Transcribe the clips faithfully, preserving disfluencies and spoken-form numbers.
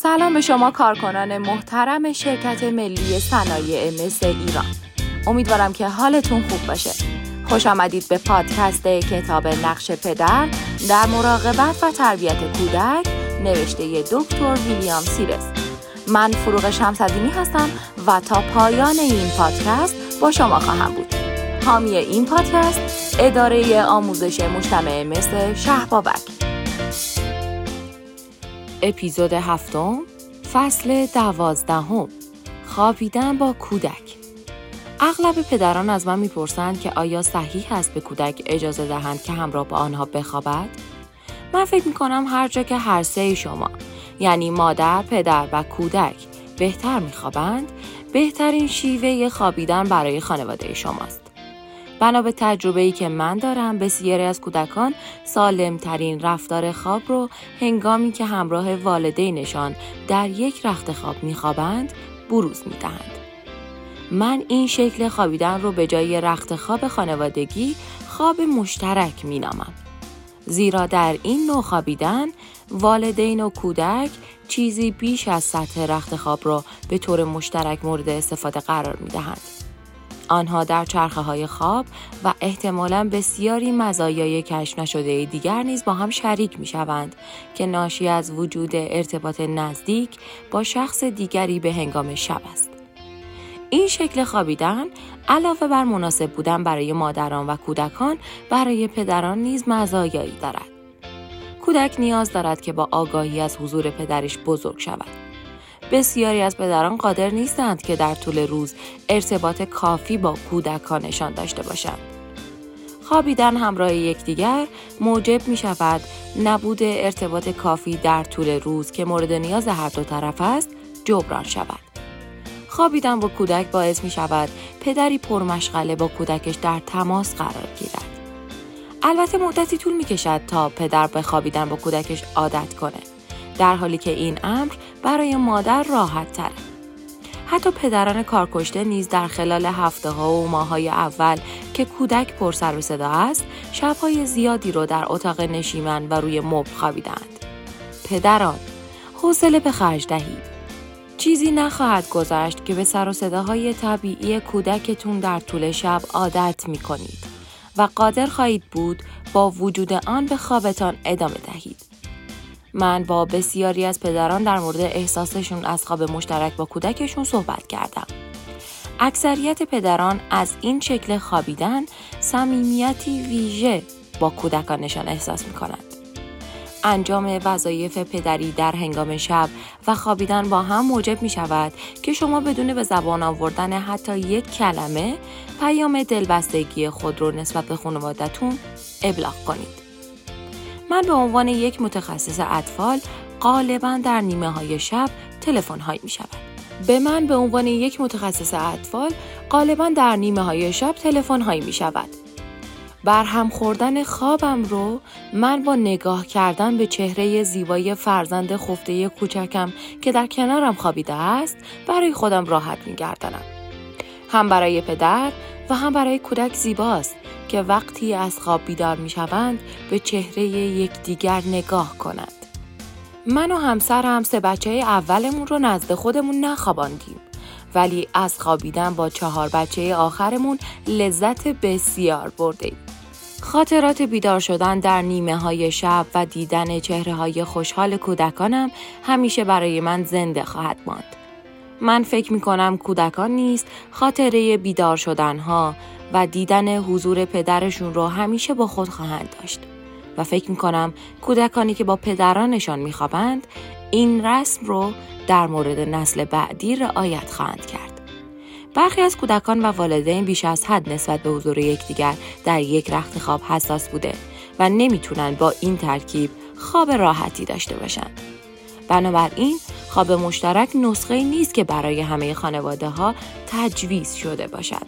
سلام به شما کارکنان محترم شرکت ملی صنایع مس ایران. امیدوارم که حالتون خوب باشه. خوش آمدید به پادکست کتاب نقش پدر در مراقبت و تربیت کودک نوشته دکتر ویلیام سیرس. من فروغ شمس‌الدینی هستم و تا پایان این پادکست با شما خواهم بود. حامی این پادکست اداره آموزش مجتمع مس شهربابک. اپیزود هفتم، فصل دوازدهم، خوابیدن با کودک. اغلب پدران از من میپرسند که آیا صحیح است به کودک اجازه دهند که همراه با آنها بخوابد؟ من فکر میکنم هر جا که هر سه شما، یعنی مادر، پدر و کودک بهتر میخوابند، بهترین شیوه خوابیدن برای خانواده شماست. بنا به تجربه‌ای که من دارم، بسیاری از کودکان سالم‌ترین رفتار خواب رو هنگامی که همراه والدینشان در یک رخت خواب می‌خوابند بروز می‌دهند. من این شکل خوابیدن رو به جای رخت خواب خانوادگی خواب مشترک می‌نامم. زیرا در این نوع خوابیدن والدین و کودک چیزی بیش از سطح رخت خواب را به طور مشترک مورد استفاده قرار می‌دهند. آنها در چرخه‌های خواب و احتمالاً بسیاری مزایای کشف نشده دیگر نیز با هم شریک می‌شوند که ناشی از وجود ارتباط نزدیک با شخص دیگری به هنگام شب است. این شکل خوابیدن علاوه بر مناسب بودن برای مادران و کودکان، برای پدران نیز مزایایی دارد. کودک نیاز دارد که با آگاهی از حضور پدرش بزرگ شود. بسیاری از پدران قادر نیستند که در طول روز ارتباط کافی با کودکانشان داشته باشند. خوابیدن همراه یکدیگر موجب می شود نبود ارتباط کافی در طول روز که مورد نیاز هر دو طرف است جبران شود. خوابیدن با کودک باعث می شود پدری پرمشغله با کودکش در تماس قرار گیرد. البته مدتی طول می کشد تا پدر به خوابیدن با کودکش عادت کنه، در حالی که این امر برای مادر راحت تره. حتی پدران کارکشته نیز در خلال هفته ها و ماه های اول که کودک پر سر و صدا است، شب‌های زیادی رو در اتاق نشیمن و روی مبل خوابیدند. پدران، حوصله به خرج دهید. چیزی نخواهد گذشت که به سر و صداهای طبیعی کودکتون در طول شب عادت می کنید و قادر خواهید بود با وجود آن به خوابتان ادامه دهید. من با بسیاری از پدران در مورد احساسشون از خواب مشترک با کودکشون صحبت کردم. اکثریت پدران از این شکل خوابیدن صمیمیتی ویژه با کودکانشان احساس می‌کنند. انجام وظایف پدری در هنگام شب و خوابیدن با هم موجب می‌شود که شما بدون به زبان آوردن حتی یک کلمه پیام دلبستگی خود رو نسبت به خانواده‌تون ابلاغ کنید. من به عنوان یک متخصص اطفال غالباً در نیمه های شب تلفن هایی می شود. به من به عنوان یک متخصص اطفال غالباً در نیمه های شب تلفن هایی می شود. برهم خوردن خوابم رو من با نگاه کردن به چهره زیبای فرزند خفته کوچکم که در کنارم خوابیده است برای خودم راحت می گردانم. هم برای پدر و هم برای کودک زیباست که وقتی از خواب بیدار می شوند به چهره یکدیگر نگاه کنند. من و همسرم سه بچه اولمون رو نزد خودمون نخواباندیم، ولی از خوابیدن با چهار بچه آخرمون لذت بسیار بردیم. خاطرات بیدار شدن در نیمه های شب و دیدن چهره های خوشحال کودکانم همیشه برای من زنده خواهد ماند. من فکر می کنم کودکان نیز خاطره بیدار شدنها و دیدن حضور پدرشون رو همیشه با خود خواهند داشت و فکر می کنم کودکانی که با پدرانشان می خوابند این رسم رو در مورد نسل بعدی رعایت خواهند کرد. برخی از کودکان و والدین بیش از حد نسبت به حضور یکدیگر در یک رخت خواب حساس بوده و نمیتونن با این ترکیب خواب راحتی داشته باشن. بنابراین خواب مشترک نسخه‌ای نیست که برای همه خانواده‌ها تجویز شده باشد.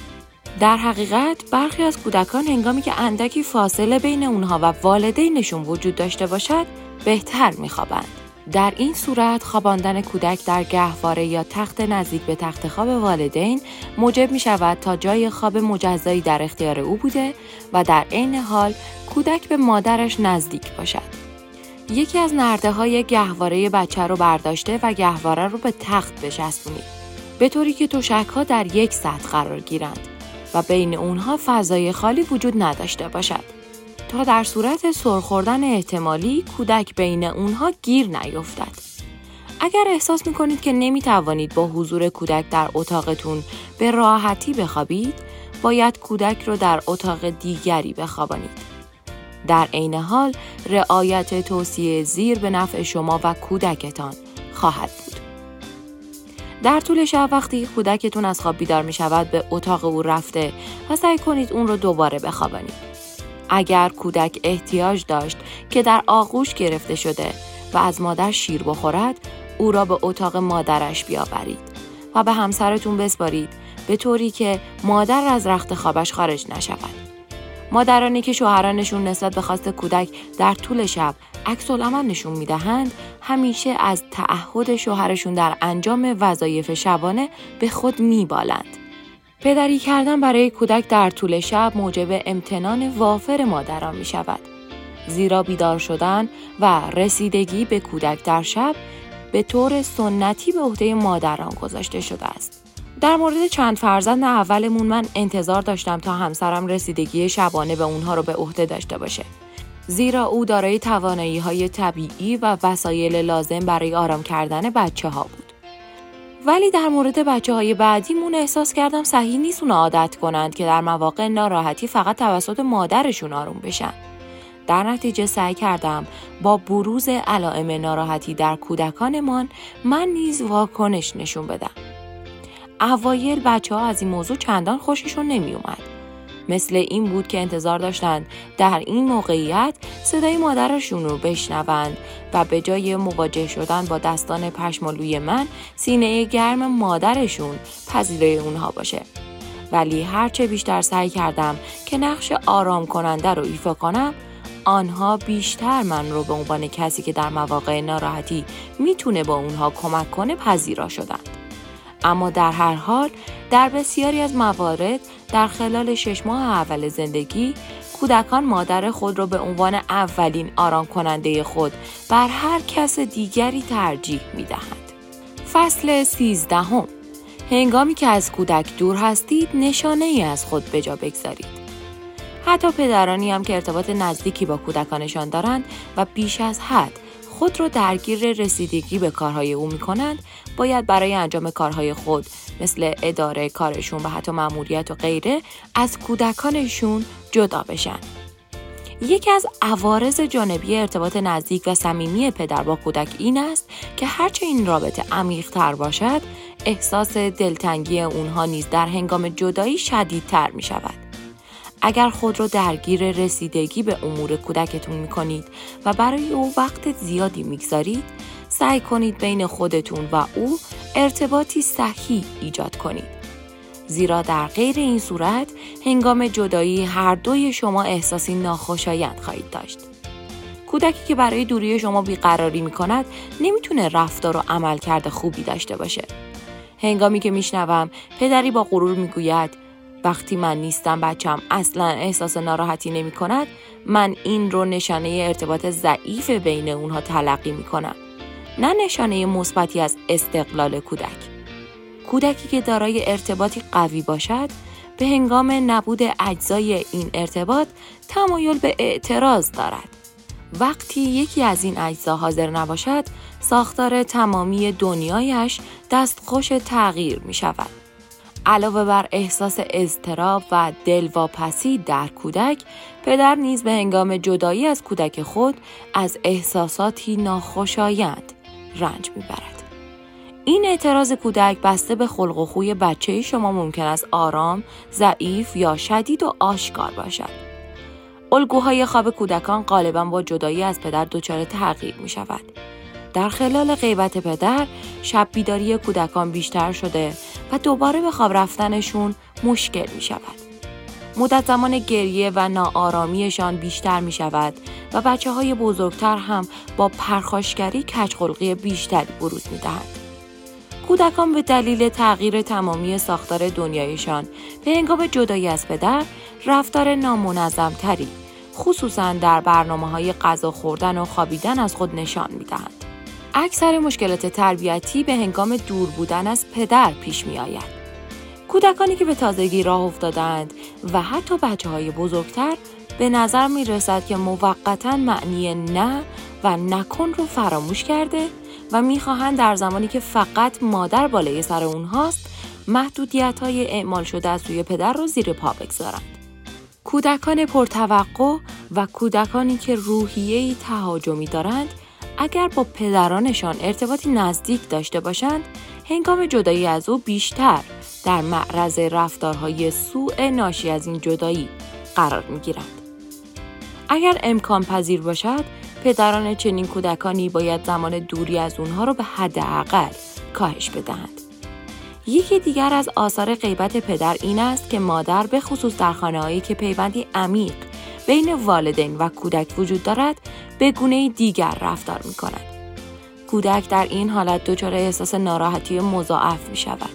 در حقیقت برخی از کودکان هنگامی که اندکی فاصله بین اونها و والدینشون وجود داشته باشد بهتر میخوابند. در این صورت خواباندن کودک در گهواره یا تخت نزدیک به تخت خواب والدین موجب می شود تا جای خواب مجزایی در اختیار او بوده و در عین حال کودک به مادرش نزدیک باشد. یکی از نرده‌های گهواره بچه رو برداشته و گهواره رو به تخت بچسبونید، به طوری که تشک‌ها در یک سطح قرار گیرند و بین اونها فضای خالی وجود نداشته باشد تا در صورت سر خوردن احتمالی کودک بین اونها گیر نیفتد. اگر احساس می‌کنید که نمی‌توانید با حضور کودک در اتاقتون به راحتی بخوابید، باید کودک رو در اتاق دیگری بخوابانید. در عین حال رعایت توصیه زیر به نفع شما و کودکتان خواهد بود. در طول شب وقتی کودکتون از خواب بیدار می شود به اتاق او رفته و سعی کنید اون رو دوباره بخوابانید. اگر کودک احتیاج داشت که در آغوش گرفته شده و از مادر شیر بخورد، او را به اتاق مادرش بیاورید و به همسرتون بسپارید به طوری که مادر از رخت خوابش خارج نشود. مادرانی که شوهرانشون نسبت به خواست کودک در طول شب عکس‌العمل نشون میدهند، همیشه از تعهد شوهرشون در انجام وظایف شبانه به خود میبالند. پدری کردن برای کودک در طول شب موجب امتنان وافر مادران می شود. زیرا بیدار شدن و رسیدگی به کودک در شب به طور سنتی به عهده مادران گذاشته شده است. در مورد چند فرزند اولمون من انتظار داشتم تا همسرم رسیدگی شبانه به اونها رو به عهده داشته باشه. زیرا او دارای توانایی‌های طبیعی و وسایل لازم برای آرام کردن بچه‌ها بود. ولی در مورد بچه‌های بعدیمون احساس کردم صحیح نیست اونا عادت کنند که در مواقع ناراحتی فقط توسط مادرشون آروم بشن. در نتیجه سعی کردم با بروز علائم ناراحتی در کودکانمان من نیز واکنش نشون بدم. اوایل بچه‌ها از این موضوع چندان خوششون نمی اومد. مثل این بود که انتظار داشتند در این موقعیت صدای مادرشون رو بشنوند و به جای مواجه شدن با دستان پشمالوی من، سینه گرم مادرشون پذیرای اونها باشه. ولی هرچه بیشتر سعی کردم که نقش آرام کننده رو ایفا کنم، آنها بیشتر من رو به عنوان کسی که در مواقع ناراحتی میتونه با اونها کمک کنه پذیرا شدند. اما در هر حال در بسیاری از موارد در خلال شش ماه اول زندگی کودکان مادر خود را به عنوان اولین آرام کننده خود بر هر کس دیگری ترجیح می‌دهند. فصل سیزدهم. هنگامی که از کودک دور هستید نشانه‌ای از خود به جا بگذارید. حتی پدرانی هم که ارتباط نزدیکی با کودکانشان دارند و بیش از حد خود را درگیر رسیدگی به کارهای او می‌کنند، باید برای انجام کارهای خود مثل اداره کارشون و حتی مأموریت و غیره از کودکانشون جدا بشن. یکی از عوارض جانبی ارتباط نزدیک و صمیمی پدر با کودک این است که هرچه این رابطه عمیق‌تر باشد، احساس دلتنگی اونها نیز در هنگام جدایی شدیدتر می‌شود. اگر خود رو درگیر رسیدگی به امور کودکتون میکنید و برای او وقت زیادی میگذارید، سعی کنید بین خودتون و او ارتباطی صحیح ایجاد کنید. زیرا در غیر این صورت هنگام جدایی هر دوی شما احساسی ناخوشایند خواهید داشت. کودکی که برای دوری شما بیقراری میکند نمیتونه رفتار و عملکرد خوبی داشته باشه. هنگامی که میشنوم پدری با غرور میگوید وقتی من نیستم بچم اصلا احساس ناراحتی نمی کند، من این رو نشانه ارتباط ضعیف بین اونها تلقی می کنم، نه نشانه مثبتی از استقلال کودک. کودکی که دارای ارتباطی قوی باشد، به هنگام نبود اجزای این ارتباط تمایل به اعتراض دارد. وقتی یکی از این اجزا حاضر نباشد، ساختار تمامی دنیایش دستخوش تغییر می شود. علاوه بر احساس اضطراب و دلواپسی در کودک، پدر نیز به هنگام جدایی از کودک خود از احساساتی ناخوشایند رنج میبرد. این اعتراض کودک بسته به خلق و خوی بچه شما ممکن است آرام، ضعیف یا شدید و آشکار باشد. الگوهای خواب کودکان غالباً با جدایی از پدر دچار تغییر می شود. در خلال غیبت پدر، شب بیداری کودکان بیشتر شده و دوباره به خواب رفتنشون مشکل می شود. مدت زمان گریه و ناآرامیشان بیشتر می شود و بچه های بزرگتر هم با پرخاشگری کج‌خلقی بیشتری بروز می دهند. کودکان به دلیل تغییر تمامی ساختار دنیایشان به هنگام جدایی از پدر رفتار نامنظم‌تری، خصوصاً در برنامه‌های غذا خوردن و خوابیدن از خود نشان می‌دهند. اکثر مشکلات تربیتی به هنگام دور بودن از پدر پیش می‌آید. کودکانی که به تازگی راه افتادند و حتی بچه‌های بزرگتر به نظر می‌رسد که موقتاً معنی نه و نکن رو فراموش کرده و می‌خواهند در زمانی که فقط مادر بالای سر اونهاست محدودیت‌های اعمال شده از سوی پدر رو زیر پا بگذارند. کودکان پرتوقع و کودکانی که روحیه‌ای تهاجمی دارند اگر با پدرانشان ارتباطی نزدیک داشته باشند هنگام جدایی از او بیشتر در معرض رفتارهای سوء ناشی از این جدایی قرار می‌گیرند. اگر امکان پذیر باشد پدران چنین کودکانی باید زمان دوری از اونها رو به حداقل کاهش بدهند. یکی دیگر از آثار غیبت پدر این است که مادر به خصوص در خانه‌هایی که پیوندی عمیق بین والدین و کودک وجود دارد به گونه‌ای دیگر رفتار می‌کند. کودک در این حالت دچار احساس ناراحتی مضاعف می‌شود.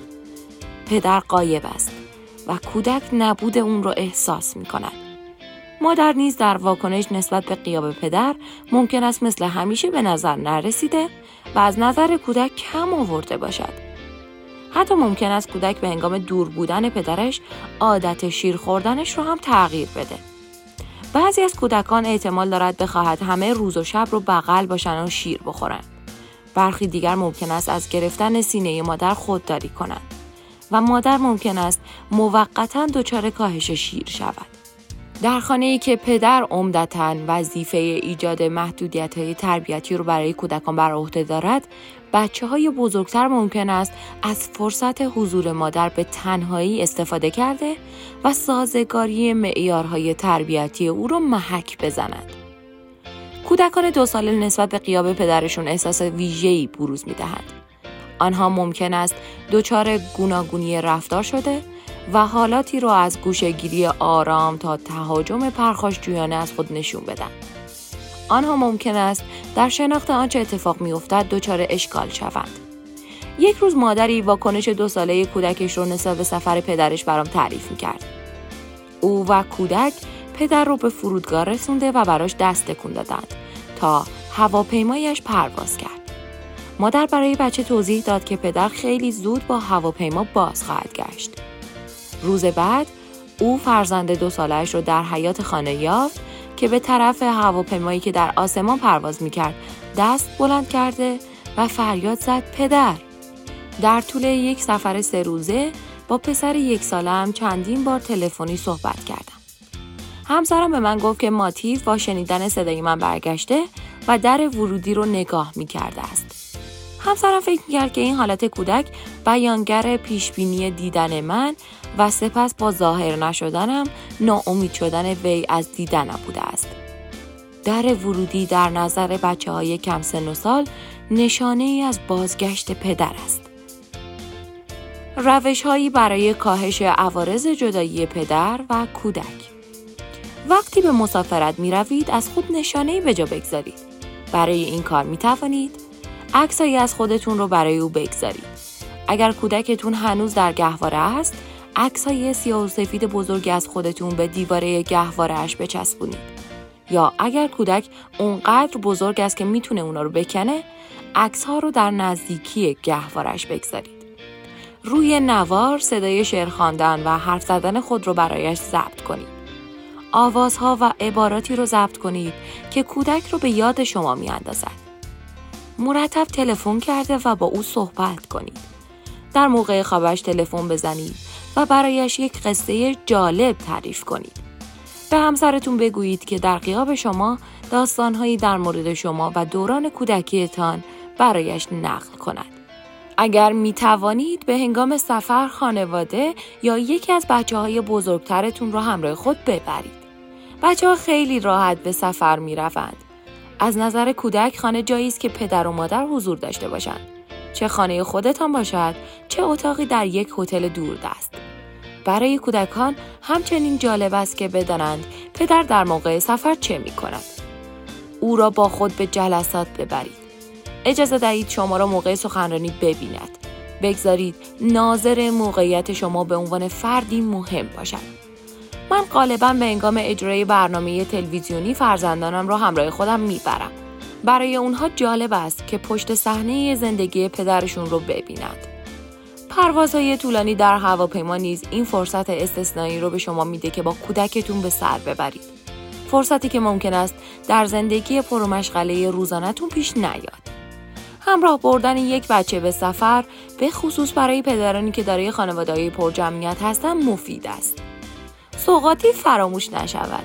پدر غایب است و کودک نبود اون را احساس می‌کند. مادر نیز در واکنش نسبت به غیاب پدر ممکن است مثل همیشه به نظر نرسیده و از نظر کودک کم آورده باشد. حتی ممکن است کودک به هنگام دور بودن پدرش عادت شیر خوردنش رو هم تغییر بده. بعضی از کودکان احتمال دارد بخواهد همه روز و شب رو بغل باشن و شیر بخورن. برخی دیگر ممکن است از گرفتن سینه مادر خودداری کنند و مادر ممکن است موقتاً دچار کاهش شیر شود. در خانه‌ای که پدر عمدتاً وظیفه ایجاد محدودیت‌های تربیتی رو برای کودکان بر عهده دارد، بچه‌های بزرگتر ممکن است از فرصت حضور مادر به تنهایی استفاده کرده و سازگاری معیارهای تربیتی او را محک بزنند. کودکان دو ساله نسبت به غیاب پدرشون احساس ویژه‌ای بروز می‌دهند. آنها ممکن است دچار گوناگونی رفتار شده و حالاتی را از گوشه‌گیری آرام تا تهاجم پرخاشجویانه از خود نشون بدن. آنها ممکن است در شناخت آنچه اتفاق می‌افتد دچار اشکال شوند. یک روز مادری واکنش دو ساله کودکش رو نسبت به سفر پدرش برام تعریف می‌کرد. او و کودک پدر رو به فرودگاه رسونده و براش دست تکون دادند تا هواپیمایش پرواز کرد. مادر برای بچه توضیح داد که پدر خیلی زود با هواپیما باز خواهد گشت. روز بعد او فرزند دو ساله‌اش رو در حیاط خانه یافت که به طرف هواپیمایی که در آسمان پرواز می‌کرد دست بلند کرده و فریاد زد پدر. در طول یک سفر سه روزه با پسر یک ساله‌ام چندین بار تلفنی صحبت کردم. همسرم به من گفت که ماتیف با شنیدن صدای من برگشته و در ورودی رو نگاه می‌کرده است. همسرم فکر می‌کرد که این حالت کودک بیانگر پیشبینی دیدن من و سپس با ظاهر نشدنم ناامید شدن وی از دیدنم بوده است. در ورودی در نظر بچه‌های کم سن و سال نشانه ای از بازگشت پدر است. روش‌هایی برای کاهش عوارض جدایی پدر و کودک. وقتی به مسافرت می روید از خود نشانه‌ای به جا بگذارید. برای این کار می توانید عکسایی از خودتون رو برای او بگذارید. اگر کودکتون هنوز در گهواره است، عکسای سیاه و سفید بزرگی از خودتون به دیواره گهواره‌اش بچسبونید. یا اگر کودک اونقدر بزرگ است که میتونه اونا رو بکنه، عکس‌ها رو در نزدیکی گهواره‌اش بگذارید. روی نوار صدای شعر خواندن و حرف زدن خود رو برایش ضبط کنید. آوازها و عباراتی رو ضبط کنید که کودک رو به یاد شما میاندازد. مرتب تلفن کرده و با او صحبت کنید. در موقع خوابش تلفن بزنید و برایش یک قصه جالب تعریف کنید. به همسرتون بگویید که در غیاب شما داستانهایی در مورد شما و دوران کودکیتان برایش نقل کند. اگر می توانید به هنگام سفر خانواده یا یکی از بچه‌های بزرگترتون را همراه خود ببرید. بچه‌ها خیلی راحت به سفر می روند. از نظر کودک خانه جایی است که پدر و مادر حضور داشته باشند. چه خانه خودتان باشد، چه اتاقی در یک هتل دوردست. برای کودکان همچنین جالب است که بدانند پدر در موقع سفر چه می کند. او را با خود به جلسات ببرید. اجازه دهید شما را موقع سخنرانی ببیند. بگذارید ناظر موقعیت شما به عنوان فردی مهم باشد. من غالباً به هنگام اجرای برنامه تلویزیونی فرزندانم را همراه خودم میبرم. برای اونها جالب است که پشت صحنه زندگی پدرشون رو ببینند. پروازهای طولانی در هواپیما نیز این فرصت استثنایی رو به شما میده که با کودکتون به سر ببرید. فرصتی که ممکن است در زندگی پرمشغله روزانه‌تون پیش نیاد. همراه بردن یک بچه به سفر، به خصوص برای پدرانی که دارای خانواده‌های پرجمعیت هستن، مفید است. سوغاتی فراموش نشود.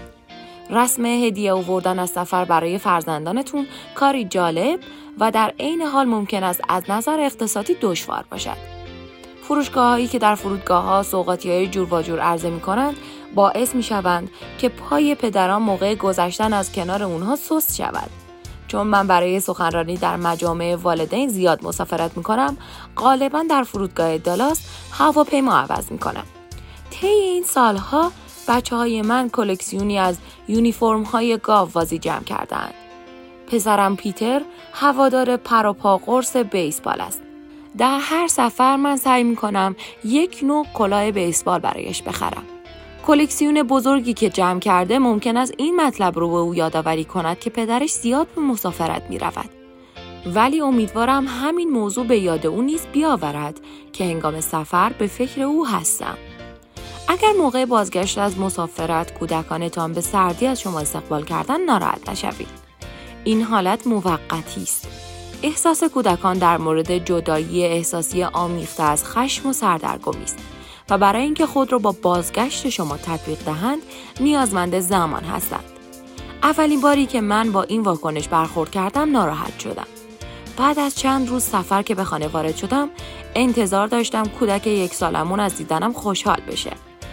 رسم هدیه آوردن از سفر برای فرزندانتون کاری جالب و در عین حال ممکن است از نظر اقتصادی دشوار باشد. فروشگاه‌هایی که در فرودگاه‌ها سوغاتی‌های جور و جور عرضه می‌کنند باعث می‌شوند که پای پدران موقع گذشتن از کنار اونها سست شود. چون من برای سخنرانی در مجامع والدین زیاد مسافرت می‌کنم، غالباً در فرودگاه دالاس هواپیما عوض می‌کنم. طی این سالها بچه‌های من کلکسیونی از یونیفرم‌های گاوبازی جمع کردند. پسرم پیتر هوادار پر و پا قرص بیسبال است. در هر سفر من سعی می‌کنم یک نوع کلاه بیسبال برایش بخرم. کلکسیون بزرگی که جمع کرده ممکن است این مطلب رو به او یادآوری کند که پدرش زیاد به مسافرت می‌رود. ولی امیدوارم همین موضوع به یاد او نیز بیاورد که هنگام سفر به فکر او هستم. اگر موقع بازگشت از مسافرت کودکانتان به سردی از شما استقبال کردن، ناراحت نشوید. این حالت موقتی است. احساس کودکان در مورد جدایی احساسی آمیخته از خشم و سردرگمی است و برای اینکه خود را با بازگشت شما تطبیق دهند نیازمند زمان هستند. اولین باری که من با این واکنش برخورد کردم ناراحت شدم. بعد از چند روز سفر که به خانه وارد شدم انتظار داشتم کودک یک سالمون از دیدنم خوشحال بشه.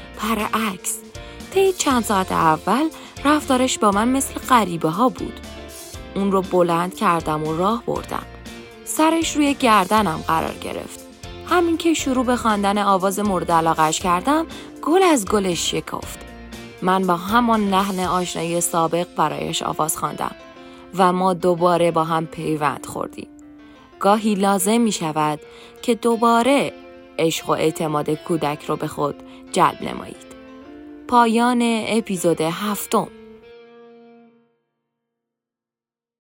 برعکس، طی چند ساعت اول رفتارش با من مثل غریبه ها بود. اون رو بلند کردم و راه بردم. سرش روی گردنم قرار گرفت. همین که شروع به خواندن آواز مورد علاقه‌اش کردم، گل از گلش شکفت. من با همان لحن آشنایی سابق برایش آواز خواندم و ما دوباره با هم پیوند خوردیم. گاهی لازم می شود که دوباره عشق و اعتماد کودک رو به خود جلب نمایید. پایان اپیزود هفتم.